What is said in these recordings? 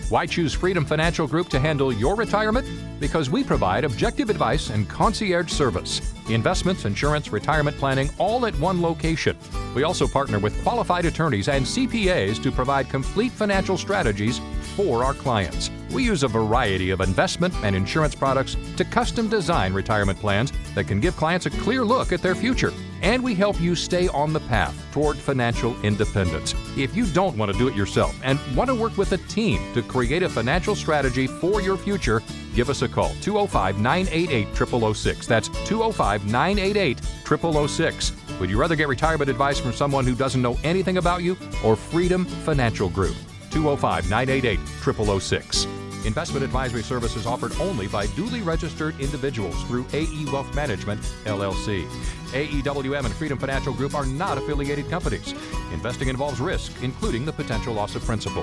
Why choose Freedom Financial Group to handle your retirement? Because we provide objective advice and concierge service. Investments, insurance, retirement planning, all at one location. We also partner with qualified attorneys and CPAs to provide complete financial strategies for our clients. We use a variety of investment and insurance products to custom design retirement plans that can give clients a clear look at their future. And we help you stay on the path toward financial independence. If you don't want to do it yourself and want to work with a team to create a financial strategy for your future, give us a call, 205-988-0006. That's 205-988-0006. Would you rather get retirement advice from someone who doesn't know anything about you or Freedom Financial Group? 205-988-0006. Investment advisory services offered only by duly registered individuals through AE Wealth Management, LLC. AEWM and Freedom Financial Group are not affiliated companies. Investing involves risk, including the potential loss of principal.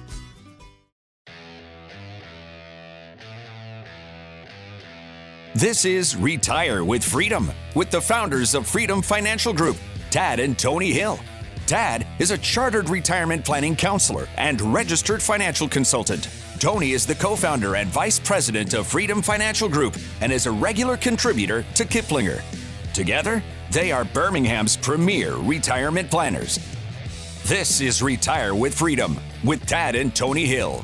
This is Retire with Freedom with the founders of Freedom Financial Group, Tad and Tony Hill. Tad is a chartered retirement planning counselor and registered financial consultant. Tony is the co-founder and vice president of Freedom Financial Group and is a regular contributor to Kiplinger. Together, they are Birmingham's premier retirement planners. This is Retire with Freedom with Tad and Tony Hill.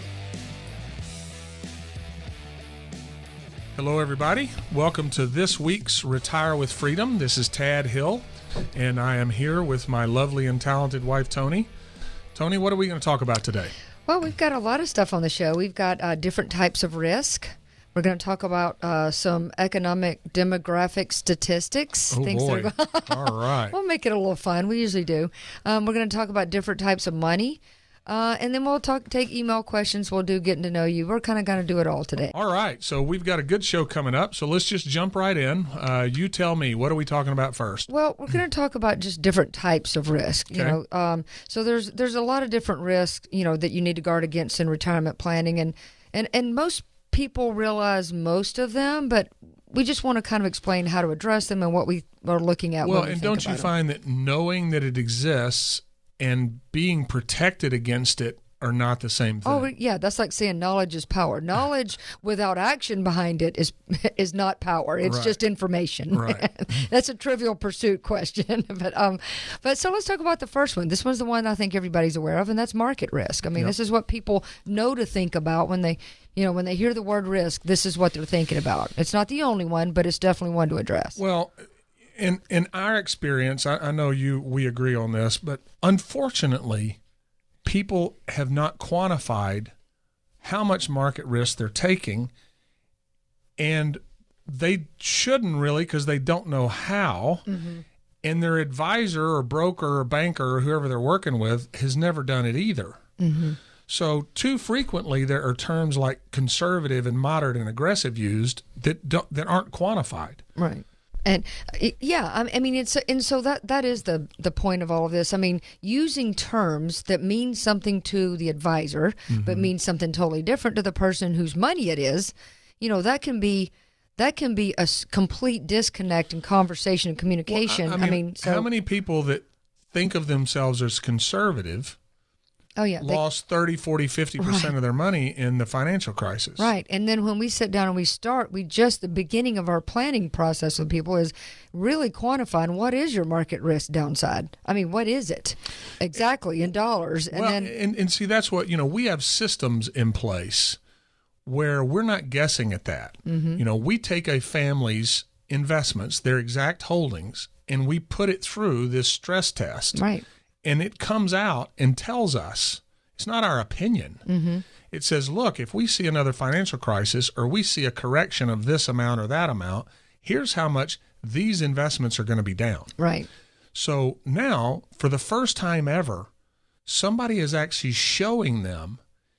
Hello, everybody. Welcome to this week's Retire with Freedom. This is Tad Hill, and I am here with my lovely and talented wife, Tony. Tony, what are we going to talk about today? Well, we've got a lot of stuff on the show. We've got different types of risk. We're going to talk about some economic demographic statistics. Oh, boy. All right. We'll make it a little fun. We usually do. We're going to talk about different types of money. And then we'll take email questions. We'll do getting to know you. We're kind of going to do it all today. All right. So we've got a good show coming up. So let's just jump right in. You tell me, what are we talking about first? Well, we're going to talk about just different types of risk. Okay. You know, so there's a lot of different risks, you know, that you need to guard against in retirement planning, and most people realize most of them, but we just want to kind of explain how to address them and what we are looking at. Well, when we and think don't you about find that knowing that it exists and being protected against it are not the same thing? Oh, yeah, that's like saying knowledge is power. Knowledge without action behind it is not power. It's Right. just information. Right. That's a Trivial Pursuit question. But so let's talk about the first one. This one's the one I think everybody's aware of, and that's market risk. I mean, Yep. This is what people know to think about when they hear the word risk. This is what they're thinking about. It's not the only one, but it's definitely one to address. Well, in our experience, I know we agree on this, but unfortunately, people have not quantified how much market risk they're taking, and they shouldn't really because they don't know how, and their advisor or broker or banker or whoever they're working with has never done it either. So too frequently there are terms like conservative and moderate and aggressive used that aren't quantified. Right. And I mean, so that is the point of all of this. I mean, using terms that mean something to the advisor, but mean something totally different to the person whose money it is, you know, that can be a complete disconnect in conversation and communication. Well, I mean, how many people that think of themselves as conservative lost 30, 40, 50% of their money in the financial crisis. Right. And then when we sit down and the beginning of our planning process with people is really quantifying what is your market risk downside. I mean, what is it exactly in dollars? And and see, that's what, we have systems in place where we're not guessing at that. We take a family's investments, their exact holdings, and we put it through this stress test. Right. And it comes out and tells us, it's not our opinion. It says, look, if we see another financial crisis or we see a correction of this amount or that amount, here's how much these investments are going to be down. Right. So now, for the first time ever, somebody is actually showing them,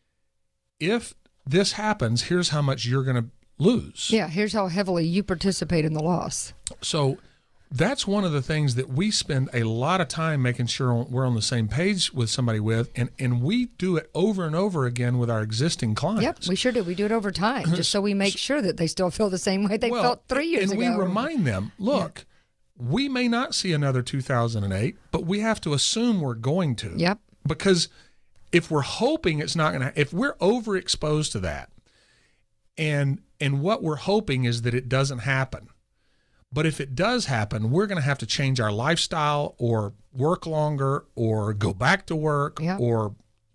if this happens, here's how much you're going to lose. Yeah, here's how heavily you participate in the loss. So that's one of the things that we spend a lot of time making sure we're on the same page with somebody with, and we do it over and over again with our existing clients. Yep, we sure do. We do it over time, just so we make sure that they still feel the same way they felt 3 years ago. And we remind them, look, we may not see another 2008, but we have to assume we're going to. Yep. Because if we're hoping it's not going to, if we're overexposed to that, and what we're hoping is that it doesn't happen. But if it does happen, we're going to have to change our lifestyle or work longer or go back to work or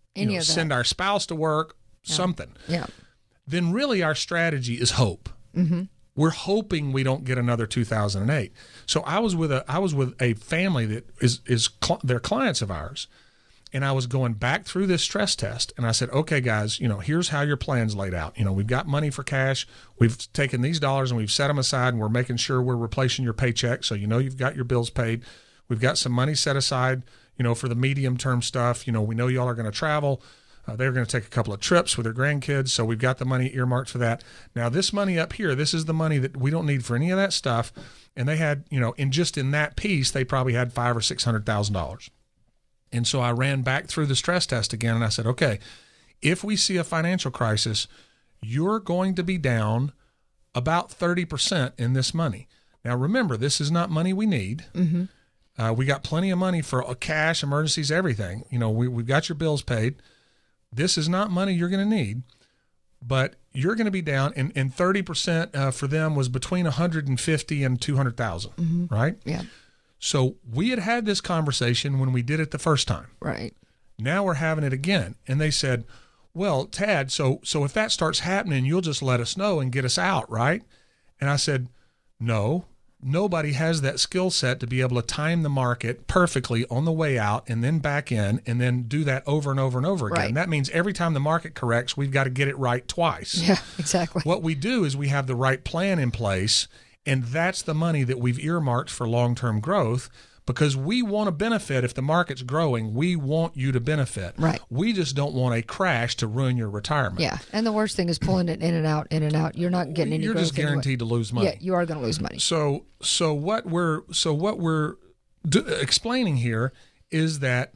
send our spouse to work, something. Yeah. Then really our strategy is hope. Mm-hmm. We're hoping we don't get another 2008. So I was with a family that is they're clients of ours. And I was going back through this stress test, and I said, okay, guys, here's how your plan's laid out. We've got money for cash. We've taken these dollars and we've set them aside, and we're making sure we're replacing your paycheck. So, you've got your bills paid. We've got some money set aside, for the medium-term stuff. We know y'all are going to travel. They're going to take a couple of trips with their grandkids, so we've got the money earmarked for that. Now, this money up here, this is the money that we don't need for any of that stuff. And they had, in that piece, they probably had $500,000 or $600,000. And so I ran back through the stress test again, and I said, okay, if we see a financial crisis, you're going to be down about 30% in this money. Now, remember, this is not money we need. Mm-hmm. We got plenty of money for cash, emergencies, everything. We've got your bills paid. This is not money you're going to need, but you're going to be down, and 30% for them was between $150,000 and $200,000, right? Yeah. So we had this conversation when we did it the first time. Right. Now we're having it again. And they said, well, Tad, so if that starts happening, you'll just let us know and get us out, right? And I said, no, nobody has that skill set to be able to time the market perfectly on the way out and then back in and then do that over and over and over again. Right. That means every time the market corrects, we've got to get it right twice. Yeah, exactly. What we do is we have the right plan in place, and that's the money that we've earmarked for long-term growth, because we want to benefit. If the market's growing, we want you to benefit. Right. We just don't want a crash to ruin your retirement. Yeah. And the worst thing is pulling it in and out, in and out. You're not getting any You're growth just guaranteed to lose money. Yeah, you are going to lose money. So what we're explaining here is that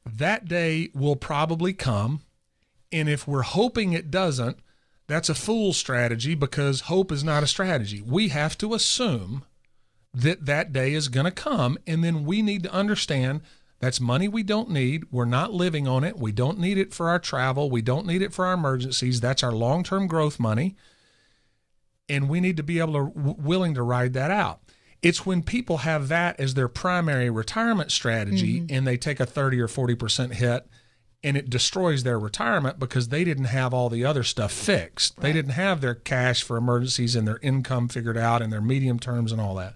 day will probably come, and if we're hoping it doesn't, that's a fool strategy, because hope is not a strategy. We have to assume that day is going to come, and then we need to understand that's money we don't need. We're not living on it. We don't need it for our travel. We don't need it for our emergencies. That's our long-term growth money, and we need to be able to willing to ride that out. It's when people have that as their primary retirement strategy, and they take a 30 or 40% hit, and it destroys their retirement because they didn't have all the other stuff fixed. Right. They didn't have their cash for emergencies and their income figured out and their medium terms and all that.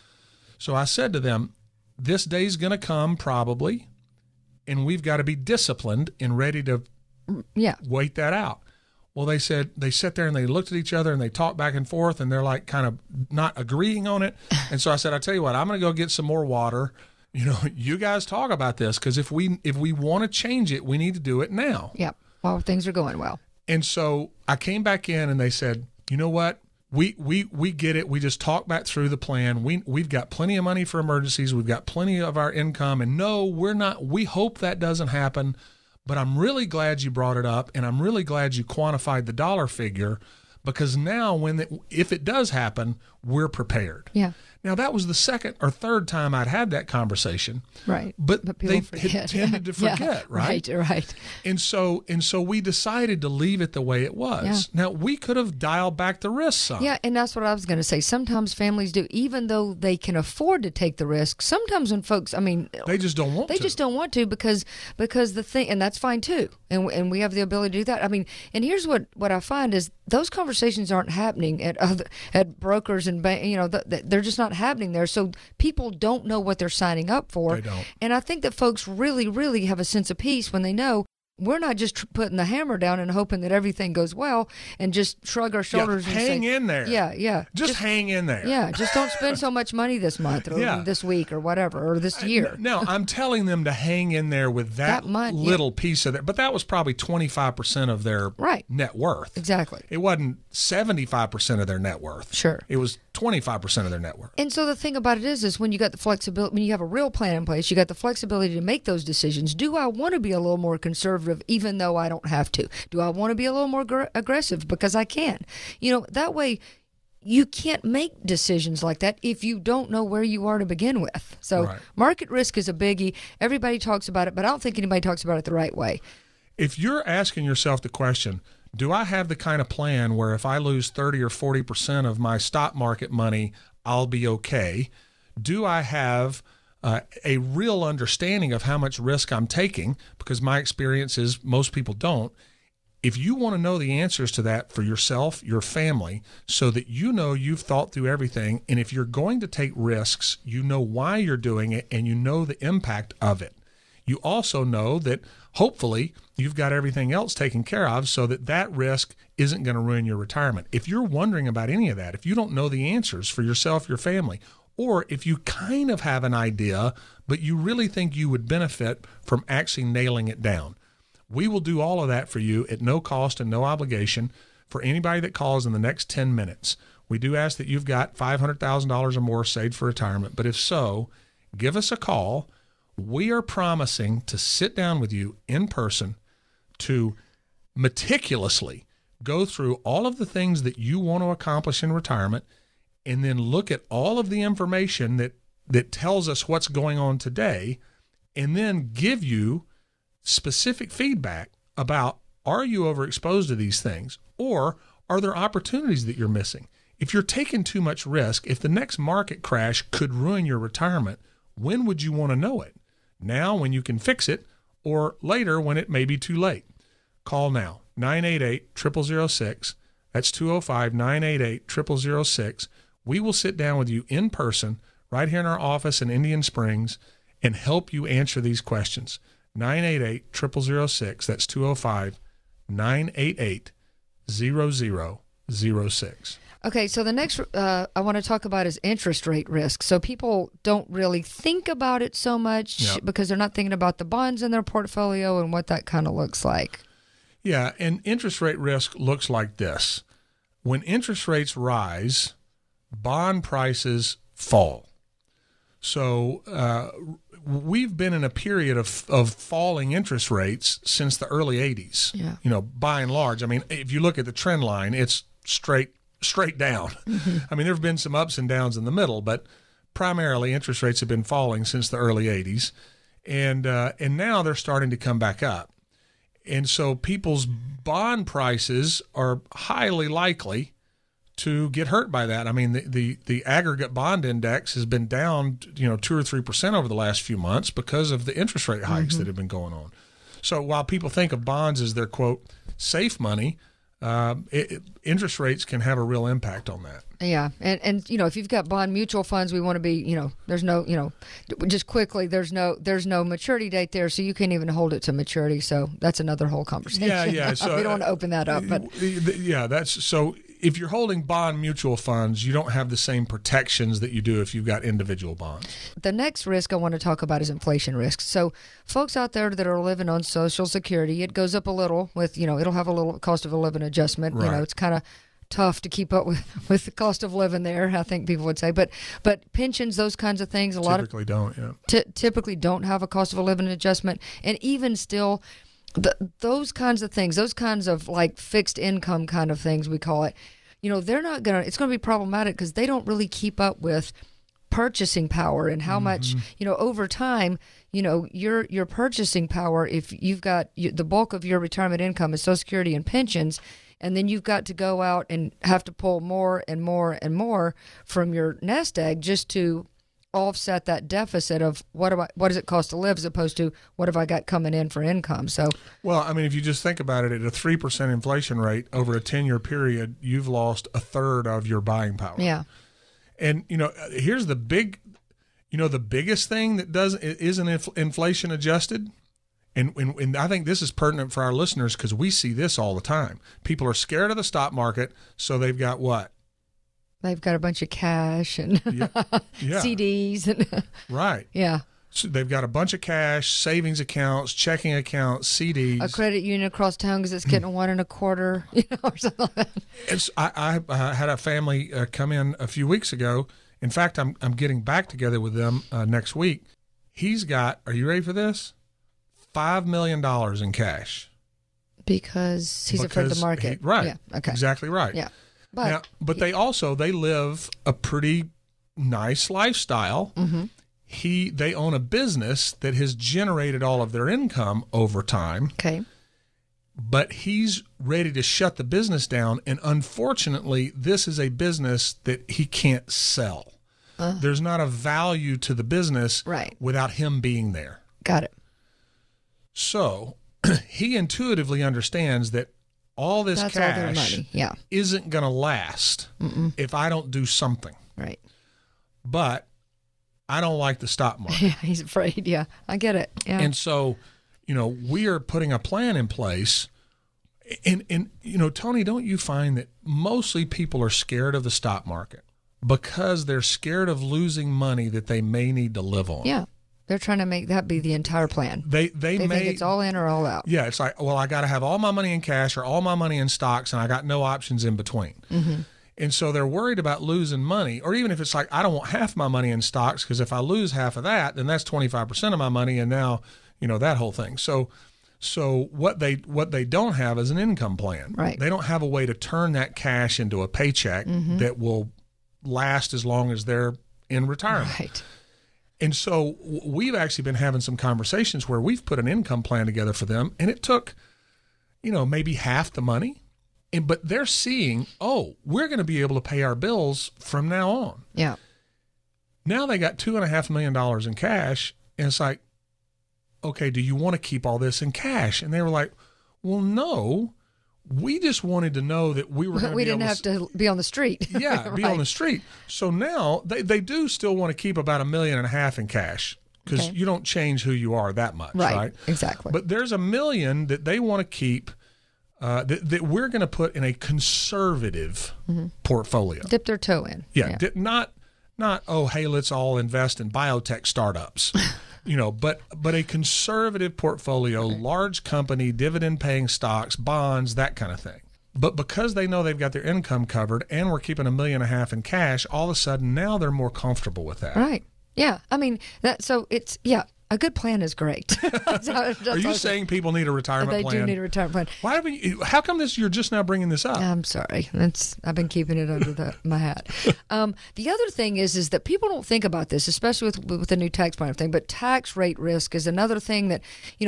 So I said to them, this day's going to come probably, and we've got to be disciplined and ready to wait that out. Well, they said, they sat there and they looked at each other and they talked back and forth, and they're like kind of not agreeing on it. And so I said, I'll tell you what, I'm going to go get some more water. You guys talk about this, because if we want to change it, we need to do it now. Yep. While things are going well. And so I came back in and they said, you know what? We get it. We just talked back through the plan. We've got plenty of money for emergencies. We've got plenty of our income. And no, we're not. We hope that doesn't happen. But I'm really glad you brought it up, and I'm really glad you quantified the dollar figure, because now if it does happen, we're prepared. Yeah. Now, that was the second or third time I'd had that conversation. Right. But people they had tended to forget, right? Right. And so we decided to leave it the way it was. Yeah. Now, we could have dialed back the risk some. Yeah, and that's what I was going to say. Sometimes families do, even though they can afford to take the risk. Sometimes when folks, they just don't want to. They just don't want to because the thing, and that's fine too. And we have the ability to do that. And here's what I find is those conversations aren't happening at brokers and they're just not happening there. So people don't know what they're signing up for. They don't. And I think that folks really, really have a sense of peace when they know we're not just putting the hammer down and hoping that everything goes well and just shrug our shoulders and hang in there. Yeah. Just hang in there. Yeah, just don't spend so much money this month or this week or whatever, or this year. No, I'm telling them to hang in there with that little piece of it. But that was probably 25% of their net worth. Exactly. It wasn't 75% of their net worth. Sure. It was 25% of their net worth. And so the thing about it is when you got the flexibility, when you have a real plan in place, you got the flexibility to make those decisions. Do I want to be a little more conservative even though I don't have to? Do I want to be a little more aggressive because I can? That way you can't make decisions like that if you don't know where you are to begin with. So market risk is a biggie. Everybody talks about it, but I don't think anybody talks about it the right way. if you're asking yourself the question, do I have the kind of plan where if I lose 30 or 40% of my stock market money, I'll be okay? Do I have a real understanding of how much risk I'm taking? Because my experience is most people don't. If you want to know the answers to that for yourself, your family, so that you know you've thought through everything, and if you're going to take risks, you know why you're doing it, and you know the impact of it. You also know that hopefully you've got everything else taken care of so that that risk isn't going to ruin your retirement. If you're wondering about any of that, if you don't know the answers for yourself, your family, or if you kind of have an idea, but you really think you would benefit from actually nailing it down, we will do all of that for you at no cost and no obligation for anybody that calls in the next 10 minutes. We do ask that you've got $500,000 or more saved for retirement, but if so, give us a call. We are promising to sit down with you in person to meticulously go through all of the things that you want to accomplish in retirement, and then look at all of the information that tells us what's going on today, and then give you specific feedback about, are you overexposed to these things, or are there opportunities that you're missing? If you're taking too much risk, if the next market crash could ruin your retirement, when would you want to know it? Now, when you can fix it, or later when it may be too late? Call now, 988-0006. That's 205-988-0006. We will sit down with you in person right here in our office in Indian Springs and help you answer these questions. 988-0006. That's 205-988-0006. Okay, so the next I want to talk about is interest rate risk. So people don't really think about it so much because they're not thinking about the bonds in their portfolio and what that kind of looks like. Yeah, and interest rate risk looks like this. When interest rates rise, bond prices fall. So we've been in a period of falling interest rates since the early 80s. Yeah. You know, by and large. I mean, if you look at the trend line, it's straight down. Mm-hmm. I mean, there have been some ups and downs in the middle, but primarily interest rates have been falling since the early 80s. And now they're starting to come back up. And so people's bond prices are highly likely to get hurt by that. I mean, the aggregate bond index has been down, 2 or 3% over the last few months because of the interest rate hikes that have been going on. So while people think of bonds as their, quote, safe money, interest rates can have a real impact on that. Yeah. And if you've got bond mutual funds, we want to be, there's no, just quickly, there's no maturity date there, so you can't even hold it to maturity. So that's another whole conversation. Yeah. So we don't want to open that up. But that's so. If you're holding bond mutual funds, you don't have the same protections that you do if you've got individual bonds. The next risk I want to talk about is inflation risk. So folks out there that are living on Social Security, it goes up a little with, it'll have a little cost of a living adjustment. Right. It's kind of tough to keep up with the cost of living there, I think people would say. But pensions, those kinds of things, typically don't have a cost of a living adjustment. And even still, those kinds of things, those kinds of like fixed income kind of things, we call it, they're not going to, it's going to be problematic because they don't really keep up with purchasing power and how much, over time, your purchasing power, if you've got the bulk of your retirement income is Social Security and pensions, and then you've got to go out and have to pull more and more and more from your nest egg just to offset that deficit of what does it cost to live as opposed to what have I got coming in for income. So, well, I mean, if you just think about it, at a 3% inflation rate over a 10-year period, you've lost a third of your buying power. Yeah. And, here's the biggest thing that isn't inflation adjusted. And I think this is pertinent for our listeners because we see this all the time. People are scared of the stock market, so they've got what? They've got a bunch of cash and CDs. And right. Yeah. So they've got a bunch of cash, savings accounts, checking accounts, CDs. A credit union across town because it's getting 1 1/4, or something like that. I had a family come in a few weeks ago. In fact, I'm getting back together with them next week. He's got, are you ready for this? $5 million in cash. Because he's afraid of the market. Right. Yeah. Okay. Exactly right. Yeah. But they live a pretty nice lifestyle. Mm-hmm. They own a business that has generated all of their income over time. Okay. but he's ready to shut the business down. And unfortunately, this is a business that he can't sell. There's not a value to the business without him being there. Got it. So he intuitively understands that all this That's all their cash money. isn't going to last if I don't do something. Right. But I don't like the stock market. Yeah, he's afraid. Yeah, I get it. Yeah. And so, we are putting a plan in place. And Tony, don't you find that mostly people are scared of the stock market because they're scared of losing money that they may need to live on? Yeah. They're trying to make that be the entire plan. They think it's all in or all out. Yeah, it's like, well, I got to have all my money in cash or all my money in stocks, and I got no options in between. Mm-hmm. And so they're worried about losing money, or even if it's like, I don't want half my money in stocks because if I lose half of that, then that's 25% of my money, and now, that whole thing. So what they don't have is an income plan. Right. They don't have a way to turn that cash into a paycheck that will last as long as they're in retirement. Right. And so we've actually been having some conversations where we've put an income plan together for them, and it took, maybe half the money. But they're seeing, we're going to be able to pay our bills from now on. Yeah. Now they got $2.5 million in cash, and it's like, okay, do you want to keep all this in cash? And they were like, well, no. We just wanted to know that we were going to we didn't have to be on the street. Yeah, be on the street. So now they do still want to keep about $1.5 million in cash because you don't change who you are that much, right? Exactly. But there's $1 million that they want to keep that we're going to put in a conservative portfolio. Dip their toe in. Yeah. Not, hey, let's all invest in biotech startups. But a conservative portfolio, large company, dividend-paying stocks, bonds, that kind of thing. But because they know they've got their income covered and we're keeping $1.5 million in cash, all of a sudden now they're more comfortable with that. Right. Yeah. I mean, a good plan is great. Are you saying people need a retirement plan? They do need a retirement plan. How come you're just now bringing this up? I'm sorry. I've been keeping it under my hat. The other thing is that people don't think about this, especially with the new tax plan thing. But tax rate risk is another thing that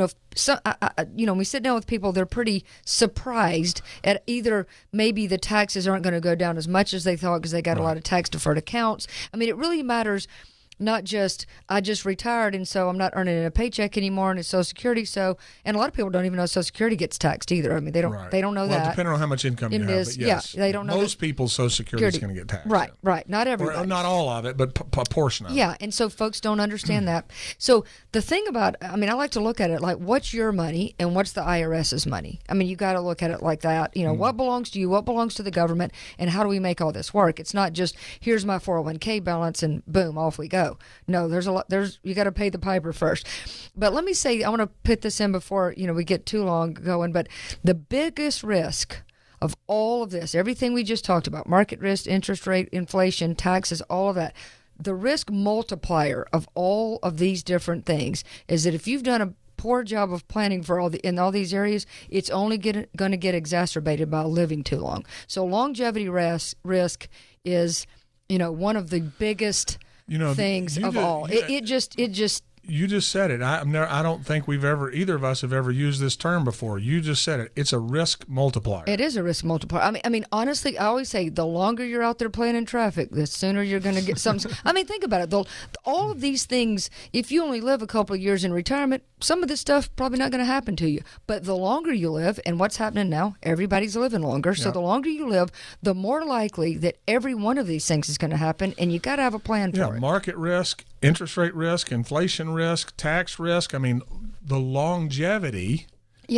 when we sit down with people, they're pretty surprised at either maybe the taxes aren't going to go down as much as they thought because they got a lot of tax deferred accounts. I mean, it really matters. Not just, I just retired and so I'm not earning a paycheck anymore and it's Social Security. So, and a lot of people don't even know Social Security gets taxed either. I mean, they don't know that. Well, depending on how much income you have. But yes, they don't know. Most people's Social Security is going to get taxed. Right. Not everybody. Or not all of it, but a portion of it. Yeah, and so folks don't understand that. So the thing about, I like to look at it like, what's your money and what's the IRS's money? I mean, you got to look at it like that. What belongs to you, what belongs to the government, and how do we make all this work? It's not just, here's my 401k balance and boom, off we go. No, you got to pay the piper first. But let me say, I want to put this in before, we get too long going, but the biggest risk of all of this, everything we just talked about, market risk, interest rate, inflation, taxes, all of that, the risk multiplier of all of these different things is that if you've done a poor job of planning for in all these areas, it's only going to get exacerbated by living too long. So longevity risk is, one of the biggest things of all. It just you just said it. I don't think either of us have ever used this term before. You just said it. It's a risk multiplier. It is a risk multiplier. I mean, honestly, I always say the longer you're out there playing in traffic, the sooner you're going to get something. I mean, think about it. All of these things, if you only live a couple of years in retirement, some of this stuff probably not going to happen to you. But the longer you live, and what's happening now, everybody's living longer. So the longer you live, the more likely that every one of these things is going to happen, and you got to have a plan for it. Yeah, market risk, interest rate risk, inflation risk, tax risk. I mean, the longevity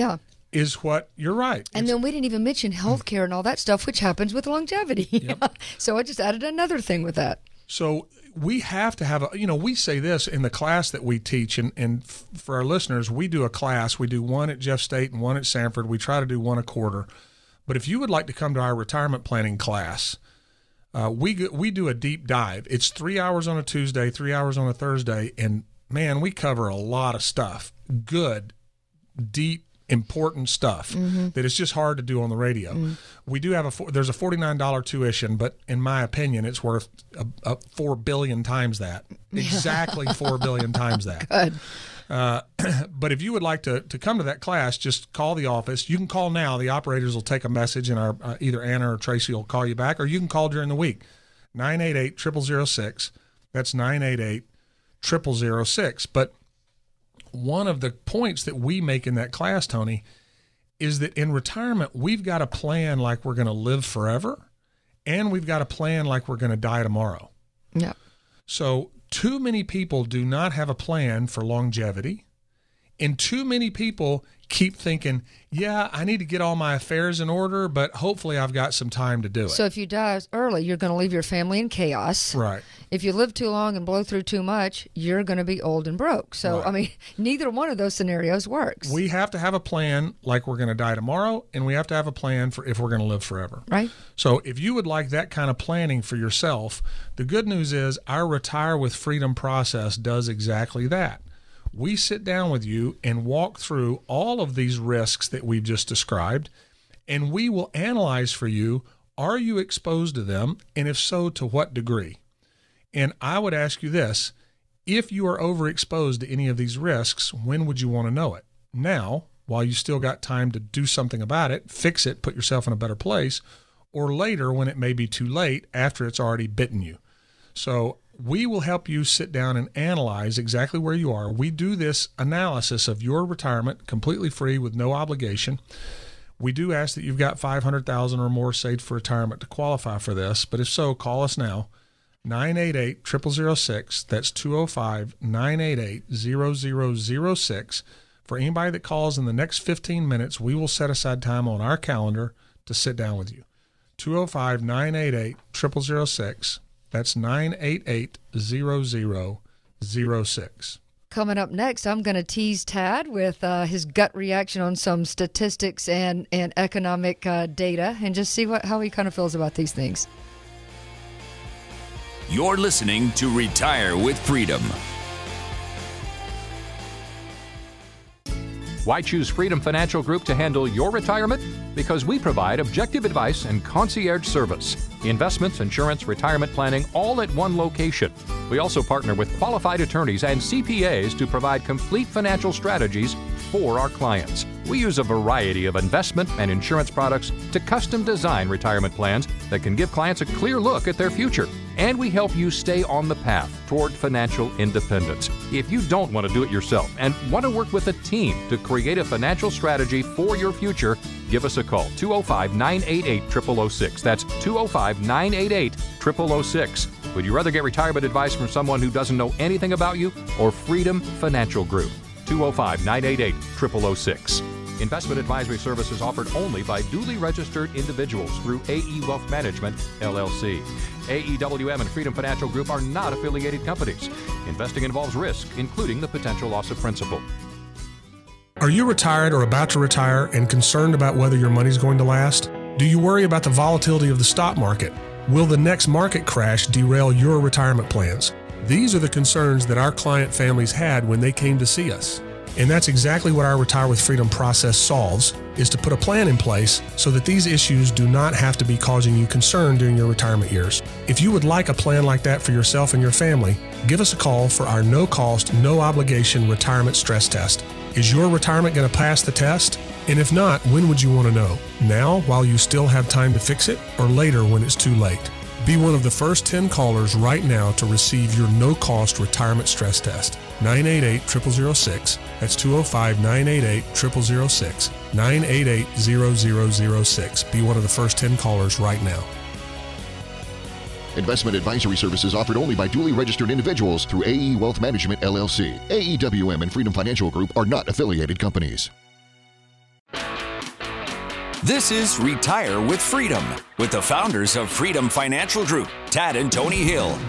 is what you're right. And then we didn't even mention healthcare and all that stuff, which happens with longevity. Yep. So I just added another thing with that. So we have to have we say this in the class that we teach, and for our listeners, we do a class. We do one at Jeff State and one at Sanford. We try to do one a quarter. But if you would like to come to our retirement planning class, we do a deep dive. It's 3 hours on a Tuesday, 3 hours on a Thursday, and man, we cover a lot of stuff. Good, deep, important stuff that is just hard to do on the radio. We do have there's a $49 tuition, but in my opinion, it's worth 4 billion times that. Exactly 4 billion times that. Good. But if you would like to come to that class, just call the office. You can call now. The operators will take a message, and our either Anna or Tracy will call you back, or you can call during the week. 988-0006. That's 988-0006. But one of the points that we make in that class, Tony, is that in retirement, we've got a plan like we're going to live forever, and we've got a plan like we're going to die tomorrow. Yeah. So too many people do not have a plan for longevity, and too many people keep thinking, yeah, I need to get all my affairs in order, but hopefully I've got some time to do it. So if you die early, you're going to leave your family in chaos. Right. If you live too long and blow through too much, you're going to be old and broke. So, Right. I mean, neither one of those scenarios works. We have to have a plan like we're going to die tomorrow, and we have to have a plan for if we're going to live forever. Right. So if you would like that kind of planning for yourself, the good news is our Retire with Freedom process does exactly that. We sit down with you and walk through all of these risks that we've just described, and we will analyze for you, are you exposed to them, and if so, to what degree? And I would ask you this, if you are overexposed to any of these risks, when would you want to know it? Now, while you still got time to do something about it, fix it, put yourself in a better place, or later when it may be too late after it's already bitten you. So we will help you sit down and analyze exactly where you are. We do this analysis of your retirement completely free with no obligation. We do ask that you've got $500,000 or more saved for retirement to qualify for this, but if so, call us now, 988-0006. That's 205-988-0006. For anybody that calls in the next 15 minutes, we will set aside time on our calendar to sit down with you. 205-988-0006. That's 988-0006. Coming up next, I'm going to tease Tad with his gut reaction on some statistics and economic data and just see how he kind of feels about these things. You're listening to Retire with Freedom. Why choose Freedom Financial Group to handle your retirement? Because we provide objective advice and concierge service. Investments, insurance, retirement planning, all at one location. We also partner with qualified attorneys and CPAs to provide complete financial strategies for our clients. We use a variety of investment and insurance products to custom design retirement plans that can give clients a clear look at their future. And we help you stay on the path toward financial independence. If you don't want to do it yourself and want to work with a team to create a financial strategy for your future, give us a call, 205-988-0006. That's 205-988-0006. Would you rather get retirement advice from someone who doesn't know anything about you or Freedom Financial Group? 205-988-0006. Investment advisory services offered only by duly registered individuals through AE Wealth Management, LLC. AEWM and Freedom Financial Group are not affiliated companies. Investing involves risk, including the potential loss of principal. Are you retired or about to retire and concerned about whether your money's going to last? Do you worry about the volatility of the stock market? Will the next market crash derail your retirement plans? These are the concerns that our client families had when they came to see us. And that's exactly what our Retire with Freedom process solves, is to put a plan in place so that these issues do not have to be causing you concern during your retirement years. If you would like a plan like that for yourself and your family, give us a call for our no-cost, no-obligation retirement stress test. Is your retirement going to pass the test? And if not, when would you want to know? Now, while you still have time to fix it, or later when it's too late? Be one of the first 10 callers right now to receive your no-cost retirement stress test. 988-0006. That's 205-988-0006. 988-0006. Be one of the first 10 callers right now. Investment advisory services offered only by duly registered individuals through AE Wealth Management, LLC. AEWM and Freedom Financial Group are not affiliated companies. This is Retire with Freedom with the founders of Freedom Financial Group, Tad and Tony Hill.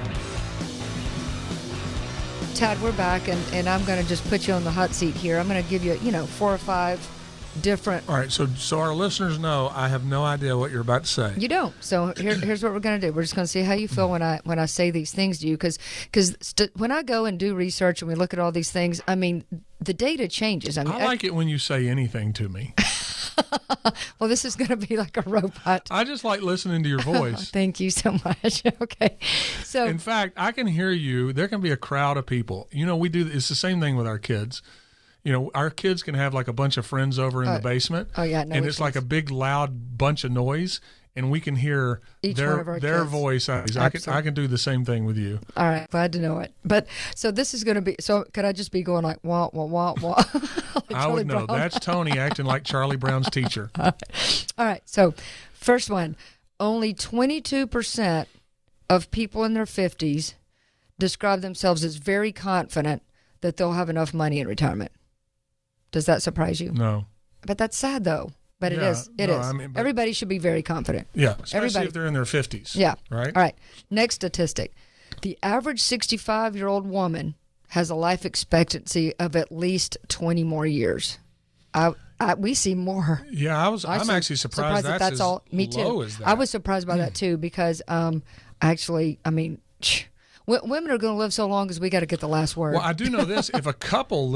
Tad, we're back, and I'm going to just put you on the hot seat here. I'm going to give you, 4 or 5 different... All right, so our listeners know I have no idea what you're about to say. You don't. So here's what we're going to do. We're just going to see how you feel when I say these things to you, because when I go and do research and we look at all these things, I mean, the data changes. I like it when you say anything to me. Well, this is going to be like a robot. I just like listening to your voice. Thank you so much. Okay. So, In fact, I can hear you. There can be a crowd of people. We do. It's the same thing with our kids. Our kids can have like a bunch of friends over in the basement. Oh, yeah. And it's like a big, loud bunch of noise, and we can hear Each one of our their kids. voice. I can do the same thing with you. all right. Glad to know it. But so this is going to be, so could I just be going like, wah, wah, wah, wah? Like I Charlie would know. Brown? That's Tony acting like Charlie Brown's teacher. All right. So, first one, only 22% of people in their 50s describe themselves as very confident that they'll have enough money in retirement. Does that surprise you? No. But that's sad, though. But it Yeah, is. It no, is. I mean, but- Everybody should be very confident. Yeah, especially Everybody. if they're in their 50s. Yeah. Right? All right. Next statistic. The average 65-year-old woman has a life expectancy of at least 20 more years. We see more. Yeah, I'm actually surprised that that's that's as all. Me too. low as that. I was surprised by that too because actually, I mean, women are going to live so long because we got to get the last word. Well, I do know this: if a couple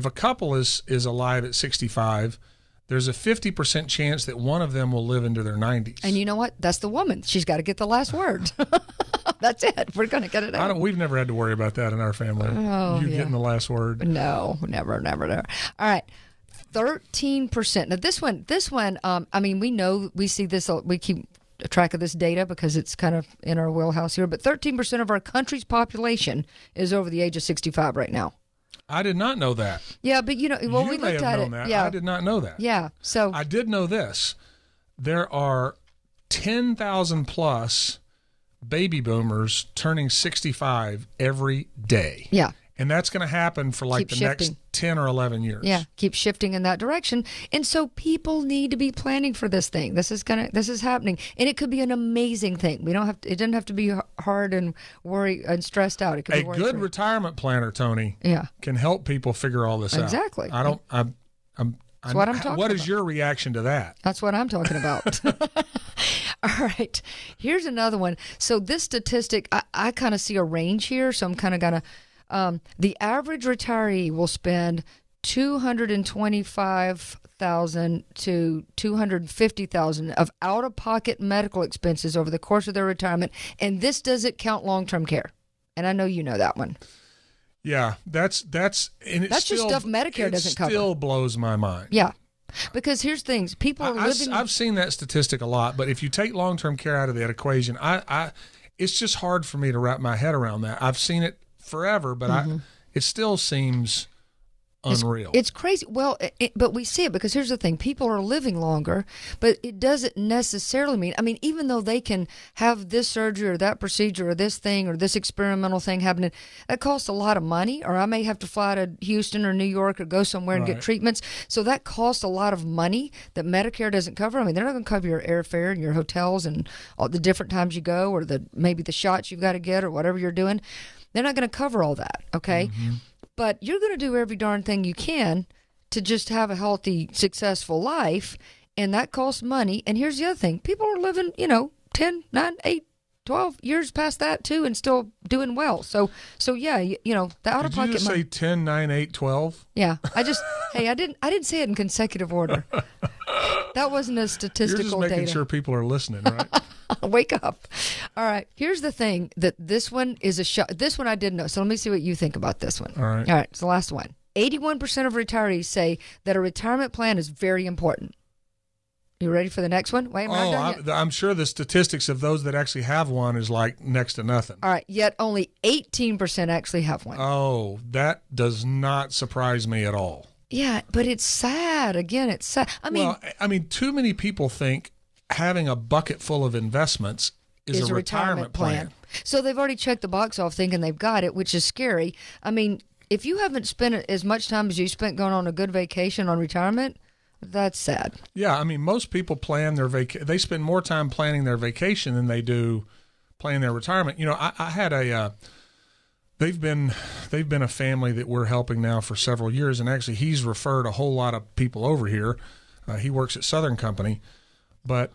is alive at 65, there's a 50% chance that one of them will live into their 90s. And you know what? That's the woman. She's got to get the last word. That's it. We're going to get it out. We've never had to worry about that in our family. Oh, you yeah. getting the last word? No, never. All right. 13%. Now this one, I mean, we see this, we keep track of this data because it's kind of in our wheelhouse here, but 13% of our country's population is over the age of 65 right now. I did not know that. Yeah, but we you looked may have at known it. that. Yeah. I did not know that. Yeah. So I did know this. There are 10,000 plus baby boomers turning 65 every day. yeah. And that's going to happen for like Keep the next shifting. 10 or 11 years. Yeah, keep shifting in that direction. And so people need to be planning for this thing. This is happening. And it could be an amazing thing. It doesn't have to be hard and worry and stressed out. It could A be worry-free. good retirement planner, Tony, Yeah. can help people figure all this out. Exactly. I'm what I'm talking What is about. your reaction to that? That's what I'm talking about. All right. Here's another one. So this statistic, I kind of see a range here. So I'm kind of going to, the average retiree will spend $225,000 to $250,000 of out-of-pocket medical expenses over the course of their retirement, and this doesn't count long-term care. And I know you know that one. Yeah, that's and it That's still, just stuff Medicare doesn't cover. It still blows my mind. Yeah, because here's things: people are living. I've seen that statistic a lot, but if you take long-term care out of that equation, it's just hard for me to wrap my head around that. I've seen it forever, but it still seems unreal. It's crazy. Well, but we see it because here's the thing. People are living longer, but it doesn't necessarily mean, I mean, even though they can have this surgery or that procedure or this thing or this experimental thing happening, that costs a lot of money, or I may have to fly to Houston or New York or go somewhere and get Right. treatments. So that costs a lot of money that Medicare doesn't cover. I mean, they're not going to cover your airfare and your hotels and all the different times you go or maybe the shots you've got to get or whatever you're doing. They're not going to cover all that, okay? But you're going to do every darn thing you can to just have a healthy, successful life, and that costs money. And here's the other thing. People are living, 10, 9, 8, 12 years past that, too, and still doing well. So yeah, the Did out-of-pocket you just money. say 10, 9, 8, 12? Yeah, I didn't say it in consecutive order. That wasn't a You're statistical just making data. sure people are listening, right? Wake up. All right. Here's the thing that this one is a shock. This one I didn't know. So let me see what you think about this one. All right. All right. It's the last one. 81% of retirees say that a retirement plan is very important. You ready for the next one? Wait, I'm not done yet. I'm sure the statistics of those that actually have one is like next to nothing. All right. Yet only 18% actually have one. Oh, that does not surprise me at all. Yeah, but it's sad. Again, it's sad. I mean, too many people think having a bucket full of investments is a retirement plan. So they've already checked the box off thinking they've got it, which is scary. I mean, if you haven't spent as much time as you spent going on a good vacation on retirement, that's sad. Yeah, I mean, most people plan their they spend more time planning their vacation than they do planning their retirement. I had they've been a family that we're helping now for several years, and actually he's referred a whole lot of people over here. He works at Southern Company, but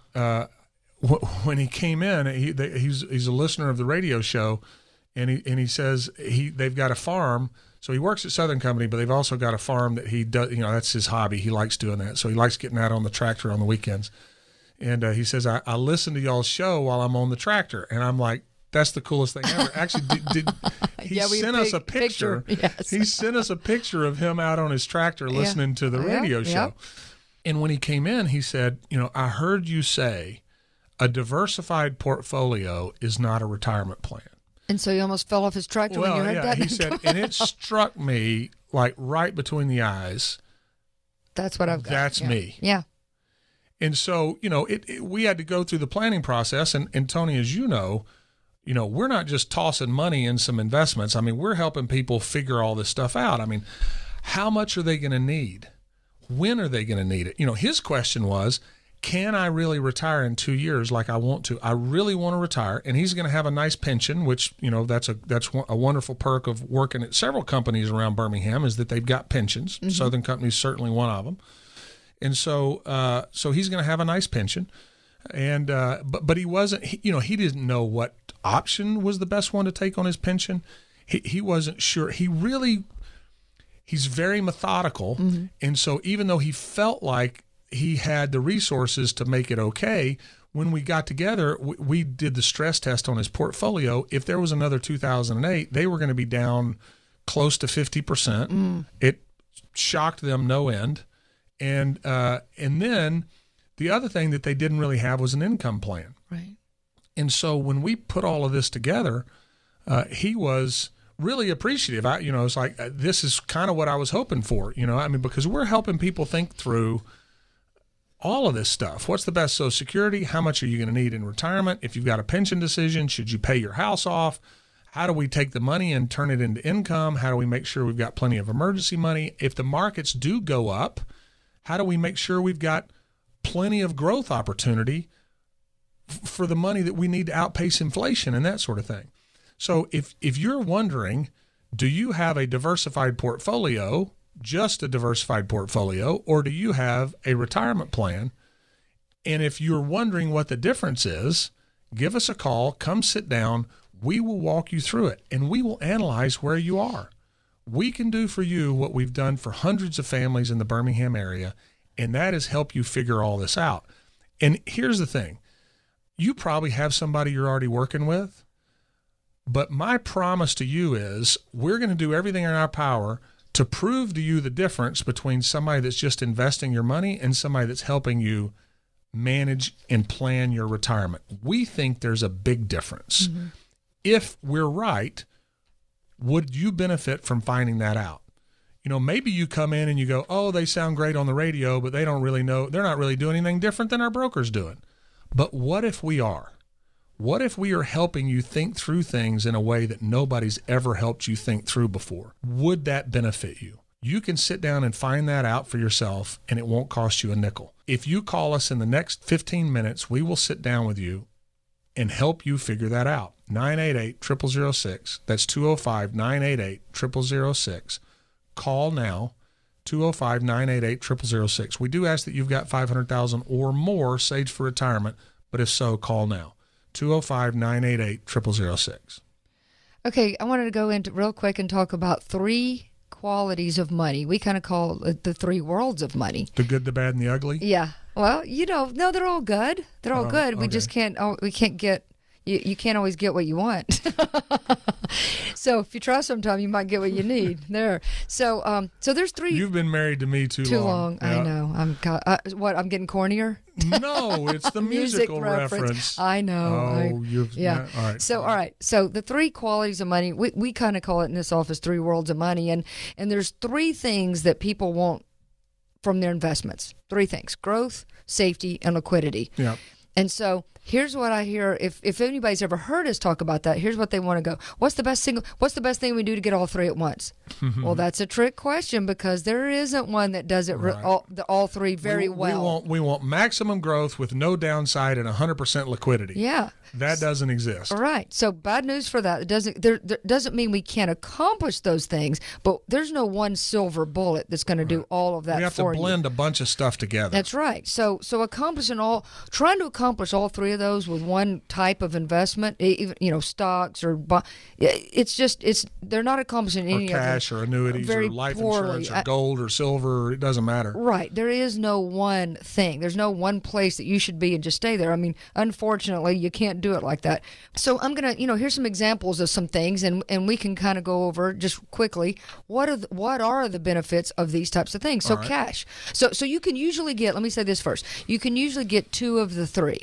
when he came in, he's a listener of the radio show, and he says they've got a farm So he works at Southern Company, but they've also got a farm that he does. That's his hobby. He likes doing that. So he likes getting out on the tractor on the weekends. And he says, I listen to y'all's show while I'm on the tractor. And I'm like, that's the coolest thing ever. Actually, he sent us a picture. Yes. He sent us a picture of him out on his tractor listening to the radio show. And when he came in, he said, I heard you say a diversified portfolio is not a retirement plan. And so you almost fell off his tractor when you heard that? He said, and it struck me like right between the eyes. That's what I've got. That's me. Yeah. And so, we had to go through the planning process. And Tony, as you know, we're not just tossing money in some investments. I mean, we're helping people figure all this stuff out. I mean, how much are they going to need? When are they going to need it? His question was, can I really retire in 2 years like I want to? I really want to retire, and he's going to have a nice pension, which, that's a wonderful perk of working at several companies around Birmingham is that they've got pensions. Mm-hmm. Southern Company is certainly one of them. And so he's going to have a nice pension. And but he wasn't, he didn't know what option was the best one to take on his pension. He wasn't sure. He's very methodical. Mm-hmm. And so even though he felt like he had the resources to make it okay, when we got together, we did the stress test on his portfolio. If there was another 2008, they were going to be down close to 50%. Mm. It shocked them no end. And then the other thing that they didn't really have was an income plan. Right. And so when we put all of this together, he was really appreciative. It's like, this is kind of what I was hoping for, because we're helping people think through all of this stuff. What's the best Social Security? How much are you going to need in retirement? If you've got a pension decision, should you pay your house off? How do we take the money and turn it into income? How do we make sure we've got plenty of emergency money? If the markets do go up, how do we make sure we've got plenty of growth opportunity for the money that we need to outpace inflation and that sort of thing? So if you're wondering, do you have a diversified portfolio, just a diversified portfolio, or do you have a retirement plan? And if you're wondering what the difference is, give us a call, come sit down, we will walk you through it, and we will analyze where you are. We can do for you what we've done for hundreds of families in the Birmingham area, and that is help you figure all this out. And here's the thing. You probably have somebody you're already working with, but my promise to you is we're going to do everything in our power to prove to you the difference between somebody that's just investing your money and somebody that's helping you manage and plan your retirement. We think there's a big difference. Mm-hmm. If we're right, would you benefit from finding that out? Maybe you come in and you go, oh, they sound great on the radio, but they don't really know, they're not really doing anything different than our broker's doing. But what if we are? What if we are helping you think through things in a way that nobody's ever helped you think through before? Would that benefit you? You can sit down and find that out for yourself, and it won't cost you a nickel. If you call us in the next 15 minutes, we will sit down with you and help you figure that out. 988-0006. That's 205-988-0006. Call now, 205-988-0006. We do ask that you've got $500,000 or more saved for retirement, but if so, call now. 205-988-0006. Okay, I wanted to go into real quick and talk about 3 qualities of money. We kind of call it the 3 worlds of money. The good, the bad, and the ugly? Yeah. Well, no, they're all good. They're all good. We just can't get, you can't always get what you want. So if you try sometime, you might get what you need there. So there's 3. You've been married to me too long. Yeah. I know. I'm getting cornier? No, it's the musical reference. I know. Yeah. All right. So, all right. So the 3 qualities of money, we kind of call it in this office 3 worlds of money. And there's 3 things that people want from their investments. 3 things: growth, safety, and liquidity. Yeah. And so here's what I hear. If anybody's ever heard us talk about that, here's what they want to go. What's the best thing we do to get all 3 at once? Well, that's a trick question because there isn't one that does it all 3 very well. We want maximum growth with no downside and 100% liquidity. Yeah. That doesn't exist. All right. So bad news for that. It doesn't mean we can't accomplish those things, but there's no one silver bullet that's going to do all of that for you. We have to blend a bunch of stuff together. That's right. So trying to accomplish all three of those with one type of investment, even, stocks or they're not accomplishing any or cash of or annuities very or life poorly. insurance or gold or silver. It doesn't matter. Right. There is no one thing. There's no one place that you should be and just stay there. I mean, unfortunately, you can't do it like that. So I'm going to, here's some examples of some things, and we can kind of go over just quickly what are the benefits of these types of things. So right. Cash. So you can usually get, let me say this first, you can usually get two of the three.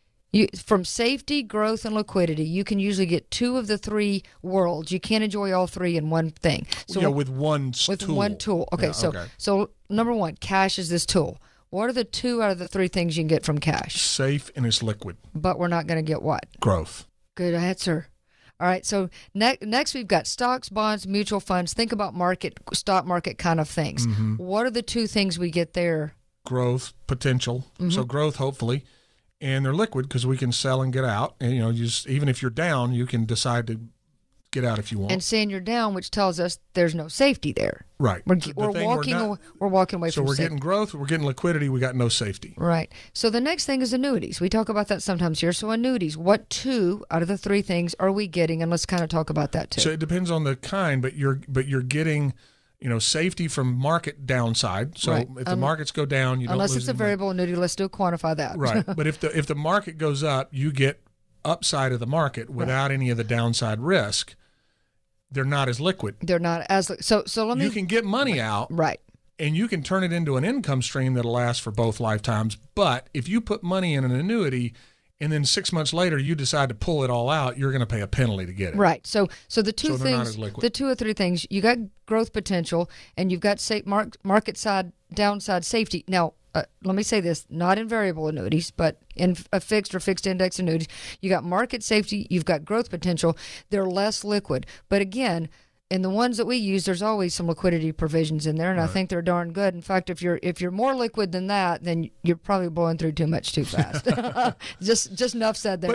From safety, growth, and liquidity, you can usually get two of the three worlds. You can't enjoy all three in one thing. So with one tool. Okay, yeah, so number one, cash is this tool. What are the two out of the three things you can get from cash? Safe and it's liquid. But we're not going to get what? Growth. Good answer. All right, so next we've got stocks, bonds, mutual funds. Think about stock market kind of things. Mm-hmm. What are the two things we get there? Growth potential. Mm-hmm. So growth, hopefully. And they're liquid because we can sell and get out. And, even if you're down, you can decide to get out if you want. And saying you're down, which tells us there's no safety there. Right. We're walking away from So we're safety. getting growth, we're getting liquidity, we got no safety. Right. So the next thing is annuities. We talk about that sometimes here. So annuities, what two out of the three things are we getting? And let's kind of talk about that too. So it depends on the kind, but you're getting safety from market downside. So right. if the markets go down, you don't lose unless it's a variable annuity. Let's still quantify that. Right. But if the market goes up, you get upside of the market without any of the downside risk. They're not as liquid. They're not as so. Let me. You can get money out, right, and you can turn it into an income stream that'll last for both lifetimes. But if you put money in an annuity, and then 6 months later you decide to pull it all out, you're going to pay a penalty to get it. Right. So the two they're not things, as liquid. the two or three things, you got growth potential, and you've got market side downside safety. Now, let me say this: not in variable annuities, but in a fixed or fixed index annuities, you got market safety, you've got growth potential. They're less liquid, but again, in the ones that we use, there's always some liquidity provisions in there, and right. I think they're darn good. In fact, if you're more liquid than that, then you're probably blowing through too much too fast. just enough said there.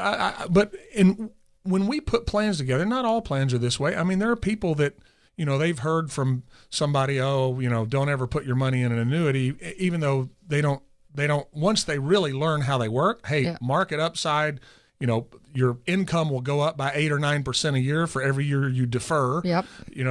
But when we put plans together, not all plans are this way. I mean, there are people that they've heard from somebody, don't ever put your money in an annuity, even though they don't. Once they really learn how they work, market upside. Your income will go up by 8 or 9% a year for every year you defer. Yep.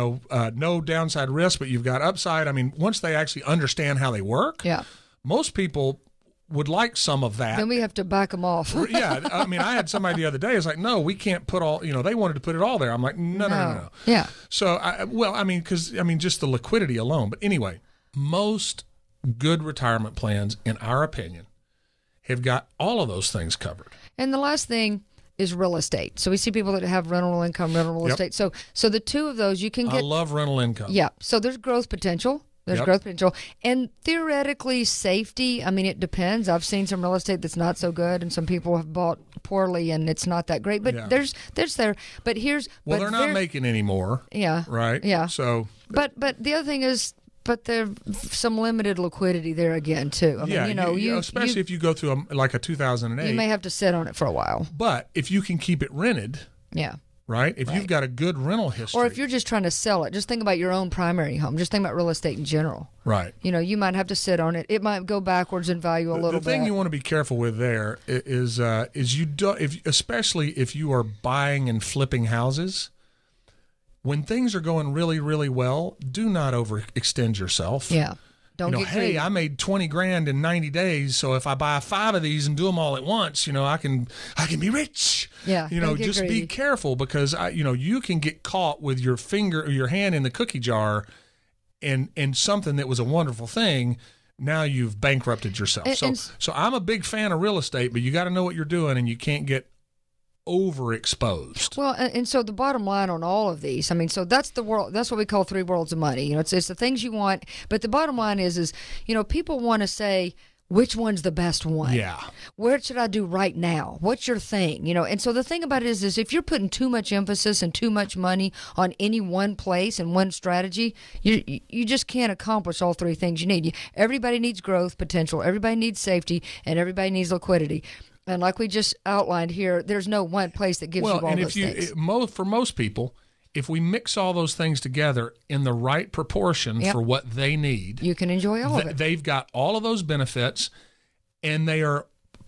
No downside risk, but you've got upside. I mean, once they actually understand how they work, most people would like some of that. Then we have to back them off. Yeah. I mean, I had somebody the other day. It's like, no, we can't put all. They wanted to put it all there. I'm like, no. Yeah. So, just the liquidity alone. But anyway, most good retirement plans, in our opinion, have got all of those things covered. And the last thing is real estate. So we see people that have rental income, rental real estate. So the two of those you can get. I love rental income. Yeah. So there's growth potential. Growth potential. And theoretically, safety, I mean, it depends. I've seen some real estate that's not so good, and some people have bought poorly, and it's not that great. But there's there. But here's. Well, they're not making any more. Yeah. Right? Yeah. So. But the other thing is, but there's some limited liquidity there again, too. I mean, especially if you go through a 2008. You may have to sit on it for a while. But if you can keep it rented. Yeah. Right? If you've got a good rental history. Or if you're just trying to sell it, just think about your own primary home. Just think about real estate in general. Right. You might have to sit on it. It might go backwards in value a little bit. The thing you want to be careful with there is you don't, especially if you are buying and flipping houses, when things are going really, really well, do not overextend yourself. Yeah. Don't get hey, I made $20,000 in 90 days, so if I buy 5 of these and do them all at once, I can be rich. Yeah. Just greedy. be careful because you can get caught with your finger or your hand in the cookie jar, and something that was a wonderful thing. Now you've bankrupted yourself. So I'm a big fan of real estate, but you got to know what you're doing, and you can't get overexposed. Well, and so the bottom line on all of these, I mean, so that's the world. That's what we call 3 worlds of money. It's the things you want, but the bottom line is people want to say, which one's the best one? Yeah. What should I do right now? What's your thing? And so the thing about it is if you're putting too much emphasis and too much money on any one place and one strategy, you just can't accomplish all 3 things you need. Everybody needs growth potential, everybody needs safety, and everybody needs liquidity. And like we just outlined here, there's no one place that gives you all those things. For most people, if we mix all those things together in the right proportion for what they need, you can enjoy all of it. They've got all of those benefits, and they are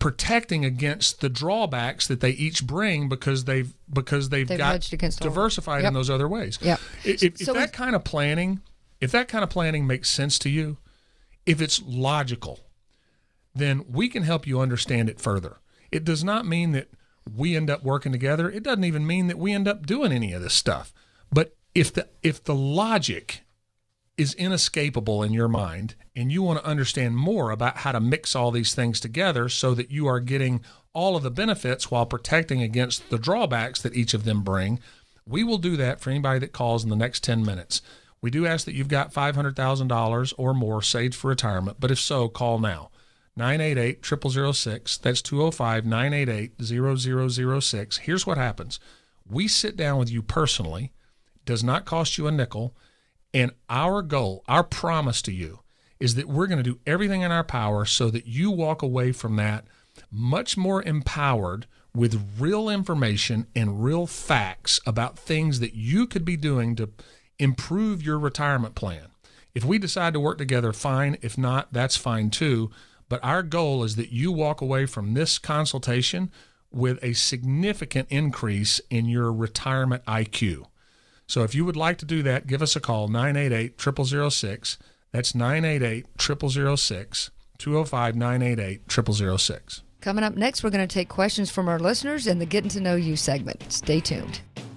protecting against the drawbacks that they each bring because they've got hedged against all of it. diversified in those other ways. Yep. If that kind of planning makes sense to you, if it's logical, then we can help you understand it further. It does not mean that we end up working together. It doesn't even mean that we end up doing any of this stuff. But if the logic is inescapable in your mind and you want to understand more about how to mix all these things together so that you are getting all of the benefits while protecting against the drawbacks that each of them bring, we will do that for anybody that calls in the next 10 minutes. We do ask that you've got $500,000 or more saved for retirement, but if so, call now. 988-0006. That's 205-988-0006. Here's what happens. We sit down with you personally. Does not cost you a nickel. And our goal, our promise to you, is that we're going to do everything in our power so that you walk away from that much more empowered with real information and real facts about things that you could be doing to improve your retirement plan. If we decide to work together, fine. If not, that's fine too. But our goal is that you walk away from this consultation with a significant increase in your retirement IQ. So if you would like to do that, give us a call, 988-0006. That's 988-0006, 205-988-0006. Coming up next, we're going to take questions from our listeners in the Getting to Know You segment. Stay tuned.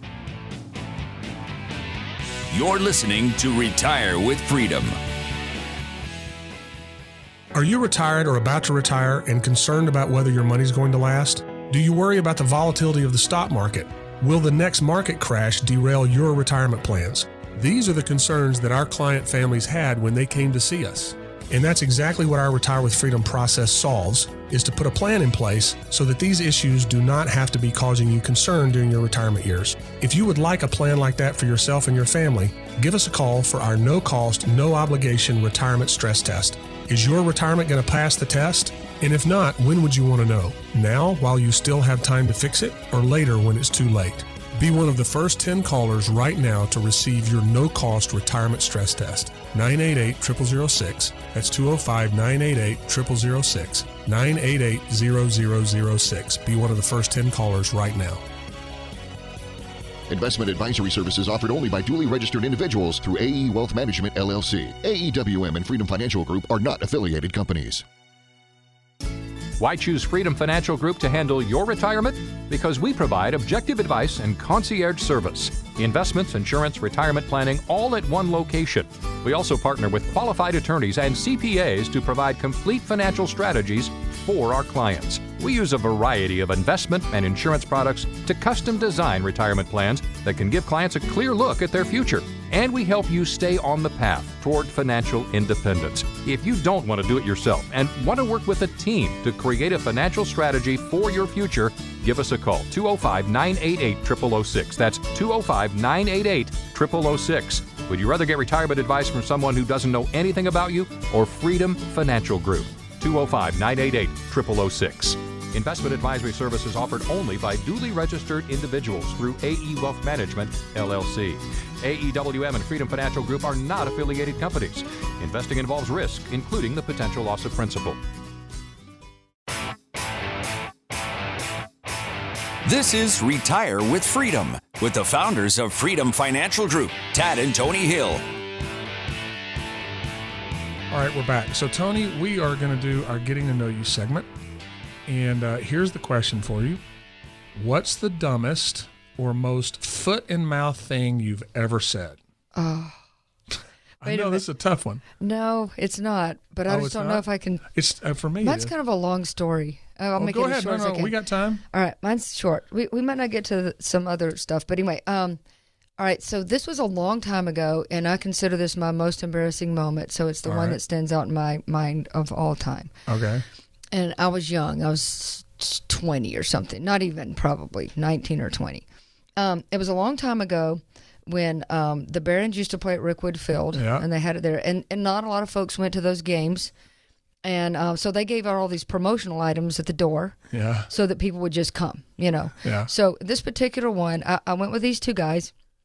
You're listening to Retire with Freedom. Are you retired or about to retire and concerned about whether your money's going to last? Do you worry about the volatility of the stock market? Will the next market crash derail your retirement plans? These are the concerns that our client families had when they came to see us. And that's exactly what our Retire with Freedom process solves, is to put a plan in place so that these issues do not have to be causing you concern during your retirement years. If you would like a plan like that for yourself and your family, give us a call for our no-cost, no-obligation retirement stress test. Is your retirement going to pass the test? And if not, when would you want to know? Now, while you still have time to fix it, or later when it's too late? Be one of the first 10 callers right now to receive your no-cost retirement stress test. 988-0006. That's 205-988-0006. 988-0006. Be one of the first 10 callers right now. Investment advisory services offered only by duly registered individuals through AE Wealth Management, LLC. AEWM and Freedom Financial Group are not affiliated companies. Why choose Freedom Financial Group to handle your retirement? Because we provide objective advice and concierge service. Investments, insurance, retirement planning, all at one location. We also partner with qualified attorneys and CPAs to provide complete financial strategies for our clients. We use a variety of investment and insurance products to custom design retirement plans that can give clients a clear look at their future. And we help you stay on the path toward financial independence. If you don't want to do it yourself and want to work with a team to create a financial strategy for your future, give us a call, 205-988-0006. That's 205-988-0006. Would you rather get retirement advice from someone who doesn't know anything about you or Freedom Financial Group? 205-988-0006. Investment advisory services offered only by duly registered individuals through AE Wealth Management, LLC. AEWM and Freedom Financial Group are not affiliated companies. Investing involves risk, including the potential loss of principal. This is Retire with Freedom with the founders of Freedom Financial Group, Tad and Tony Hill. All right, we're back. So, Tony, we are going to do our Getting to Know You segment. And here's the question for you. What's the dumbest or most foot-and-mouth thing you've ever said? Oh. I know this is a tough one. No, it's not. But I just don't know if I can. It's for me. Mine's kind of a long story. I'll make go it ahead. as short as I can. We got time. All right, mine's short. We might not get to some other stuff, but anyway. All right, so this was a long time ago, and I consider this my most embarrassing moment. So it's the one that stands out in my mind of all time. Okay. And I was young. I was 20 or something. Not even, probably 19 or 20. It was a long time ago when the Barons used to play at Rickwood Field, and they had it there. And not a lot of folks went to those games. And so they gave out all these promotional items at the door so that people would just come, you know. Yeah. So this particular one, I went with these two guys,